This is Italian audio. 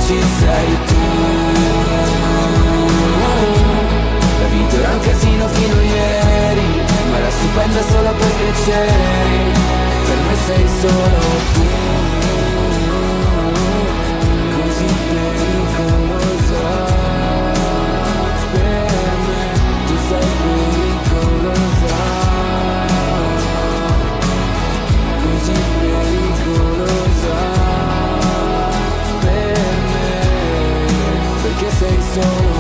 ci sei tu. La vita era un casino fino a ieri, ma era stupenda solo perché c'eri. Per me sei solo tu, così pericolosa. Per me tu sei pericolosa, così pericolosa. Per me, perché sei solo